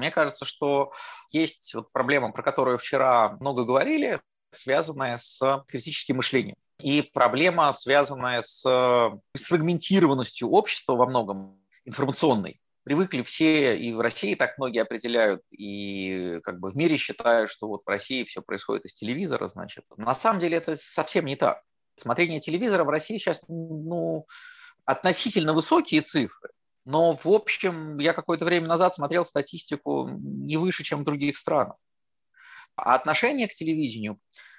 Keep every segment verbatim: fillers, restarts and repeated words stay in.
Мне кажется, что есть вот проблема, про которую вчера много говорили, связанная с критическим мышлением. И проблема, связанная с сфрагментированностью общества во многом, информационной. Привыкли все, и в России так многие определяют, и как бы в мире считают, что вот в России все происходит из телевизора, значит. На самом деле это совсем не так. Смотрение телевизора в России сейчас, ну, относительно высокие цифры, но в общем я какое-то время назад смотрел статистику не выше, чем в других странах. А отношение к телевидению,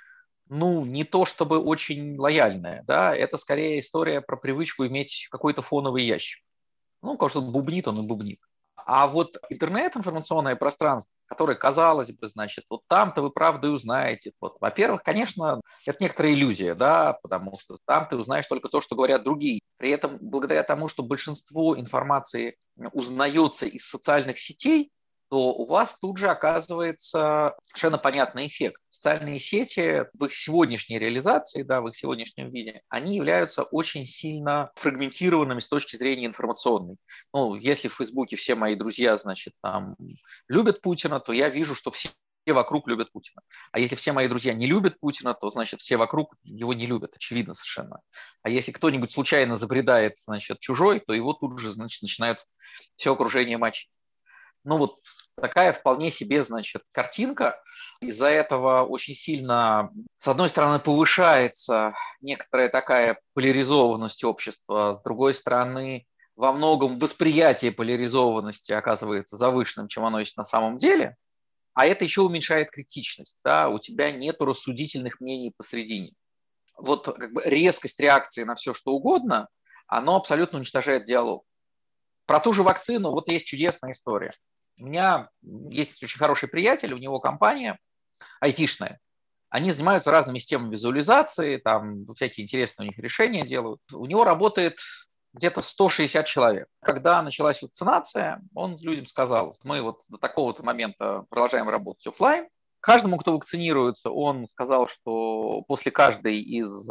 ну, не то чтобы очень лояльное, да, это скорее история про привычку иметь какой-то фоновый ящик. Ну, потому что бубнит он и бубнит. А вот интернет, информационное пространство, которое, казалось бы, значит, вот там-то вы правду и узнаете. Вот, во-первых, конечно, это некоторая иллюзия, да, потому что там ты узнаешь только то, что говорят другие. При этом, благодаря тому, что большинство информации узнается из социальных сетей, то у вас тут же оказывается совершенно понятный эффект. Социальные сети в их сегодняшней реализации, да, в их сегодняшнем виде, они являются очень сильно фрагментированными с точки зрения информационной. Ну, если в Фейсбуке все мои друзья, значит, там любят Путина, то я вижу, что все вокруг любят Путина. А если все мои друзья не любят Путина, то, значит, все вокруг его не любят, очевидно совершенно. А если кто-нибудь случайно забредает, значит, чужой, то его тут же, значит, начинают все окружение мочить. Ну вот такая вполне себе, значит, картинка. Из-за этого очень сильно, с одной стороны, повышается некоторая такая поляризованность общества, с другой стороны, во многом восприятие поляризованности оказывается завышенным, чем оно есть на самом деле, а это еще уменьшает критичность. Да? У тебя нет рассудительных мнений посредине. Вот как бы резкость реакции на все, что угодно, оно абсолютно уничтожает диалог. Про ту же вакцину вот есть чудесная история. У меня есть очень хороший приятель, у него компания айтишная. Они занимаются разными системами визуализации, там всякие интересные у них решения делают. У него работает где-то сто шестьдесят человек. Когда началась вакцинация, он людям сказал, мы вот до такого-то момента продолжаем работать офлайн. Каждому, кто вакцинируется, он сказал, что после каждой из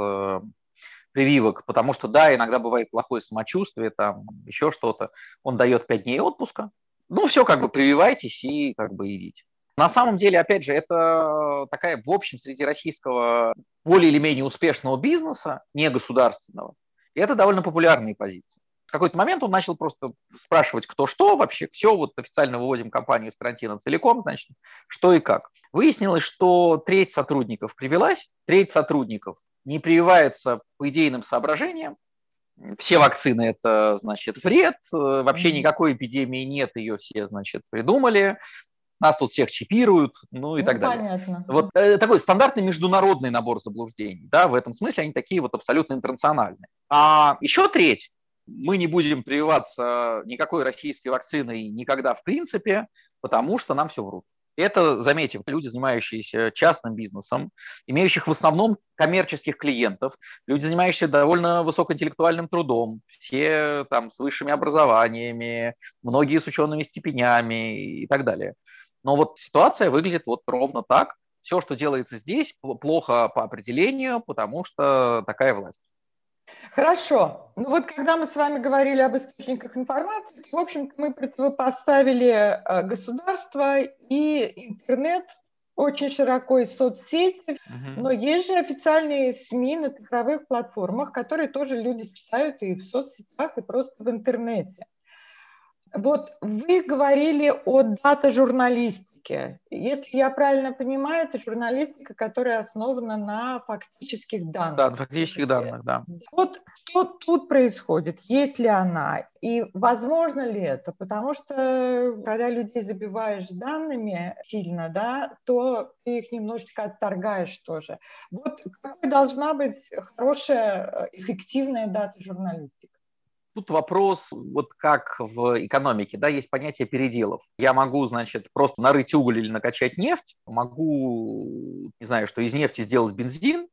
прививок, потому что, да, иногда бывает плохое самочувствие, там еще что-то, он дает пять дней отпуска. Ну, все, как бы прививайтесь и как бы идите. На самом деле, опять же, это такая, в общем, среди российского более или менее успешного бизнеса, не государственного, и это довольно популярные позиции. В какой-то момент он начал просто спрашивать, кто что вообще, все, вот официально выводим компанию из карантина целиком, значит, что и как. Выяснилось, что треть сотрудников привилась, треть сотрудников не прививается по идейным соображениям. Все вакцины – это, значит, вред, вообще никакой эпидемии нет, ее все, значит, придумали, нас тут всех чипируют, ну и ну, так далее. Понятно. Вот э, такой стандартный международный набор заблуждений, да, в этом смысле они такие вот абсолютно интернациональные. А еще треть, мы не будем прививаться никакой российской вакциной никогда в принципе, потому что нам все врут. Это, заметьте, люди, занимающиеся частным бизнесом, имеющих в основном коммерческих клиентов, люди, занимающиеся довольно высокоинтеллектуальным трудом, все там с высшими образованиями, многие с учеными степенями и так далее. Но вот ситуация выглядит вот ровно так. Все, что делается здесь, плохо по определению, потому что такая власть. Хорошо. Ну вот когда мы с вами говорили об источниках информации, в общем-то мы противопоставили государство и интернет очень широко, и соцсети, угу. Но есть же официальные СМИ на цифровых платформах, которые тоже люди читают и в соцсетях, и просто в интернете. Вот вы говорили о дата-журналистике. Если я правильно понимаю, это журналистика, которая основана на фактических данных. Да, на фактических данных, да. Вот что тут происходит? Есть ли она? И возможно ли это? Потому что когда людей забиваешь данными сильно, да, то ты их немножечко отторгаешь тоже. Вот какой должна быть хорошая, эффективная дата-журналистика? Тут вопрос, вот как в экономике, да, есть понятие переделов. Я могу, значит, просто нарыть уголь или накачать нефть, могу, не знаю, что из нефти сделать бензин,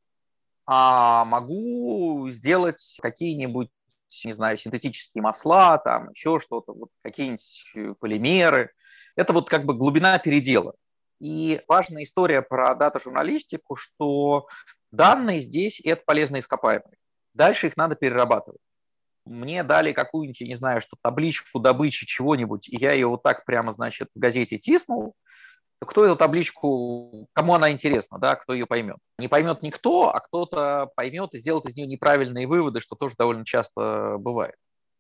а могу сделать какие-нибудь, не знаю, синтетические масла, там еще что-то, вот какие-нибудь полимеры. Это вот как бы глубина передела. И важная история про дата-журналистику, что данные здесь – это полезные ископаемые. Дальше их надо перерабатывать. мне дали какую-нибудь, я не знаю, что табличку добычи чего-нибудь, и я ее вот так прямо, значит, в газете тиснул, то кто эту табличку, кому она интересна, да, кто ее поймет? Не поймет никто, а кто-то поймет и сделает из нее неправильные выводы, что тоже довольно часто бывает.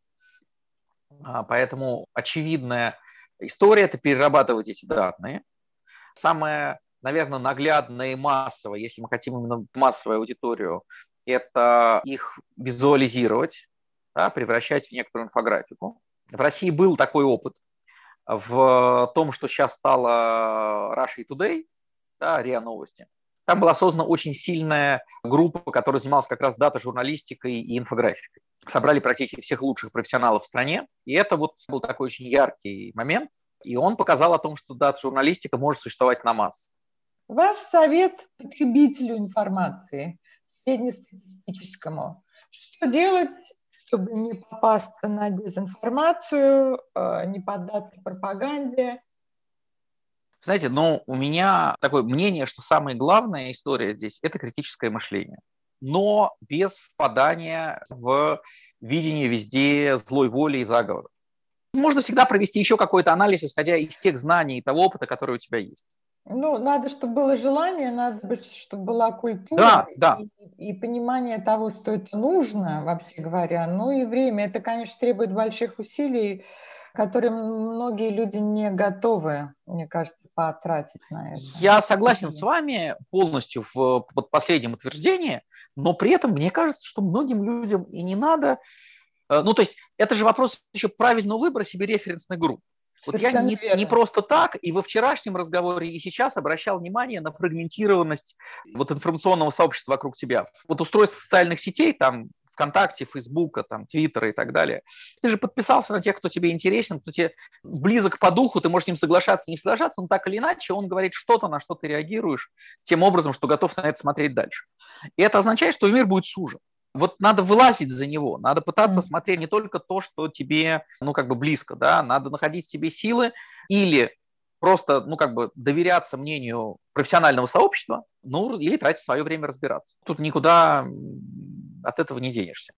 Поэтому очевидная история – это перерабатывать эти данные. Самое, наверное, наглядное и массовое, если мы хотим именно массовую аудиторию, это их визуализировать, да, превращать в некоторую инфографику. В России был такой опыт в том, что сейчас стало Russia Today, да, РИА Новости. Там была создана очень сильная группа, которая занималась как раз дата-журналистикой и инфографикой. Собрали практически всех лучших профессионалов в стране, и это вот был такой очень яркий момент, и он показал о том, что дата-журналистика может существовать на масс. Ваш совет потребителю информации, среднестатистическому, что делать, чтобы не попасться на дезинформацию, не поддаться пропаганде? Знаете, ну, у меня такое мнение, что самая главная история здесь – это критическое мышление, но без впадания в видение везде злой воли и заговора. Можно всегда провести еще какой-то анализ, исходя из тех знаний и того опыта, который у тебя есть. Ну, надо, чтобы было желание, надо, чтобы была культура, да, да. И, и понимание того, что это нужно, вообще говоря. Ну и время. Это, конечно, требует больших усилий, которые многие люди не готовы, мне кажется, потратить на это. Я согласен с вами полностью в вот последнем утверждении, но при этом мне кажется, что многим людям и не надо. Ну, то есть это же вопрос еще правильного выбора себе референсной группы. Вот я не, не просто так и во вчерашнем разговоре, и сейчас обращал внимание на фрагментированность вот информационного сообщества вокруг тебя. Вот устройство социальных сетей, там, ВКонтакте, Фейсбука, там, Твиттера и так далее. Ты же подписался на тех, кто тебе интересен, кто тебе близок по духу, ты можешь с ним соглашаться, не соглашаться, но так или иначе он говорит что-то, на что ты реагируешь тем образом, что готов на это смотреть дальше. И это означает, что мир будет сужен. Вот надо вылазить за него, надо пытаться mm. смотреть не только то, что тебе, ну, как бы близко, да, надо находить в себе силы или просто, ну, как бы доверяться мнению профессионального сообщества, ну, или тратить свое время разбираться. Тут никуда от этого не денешься.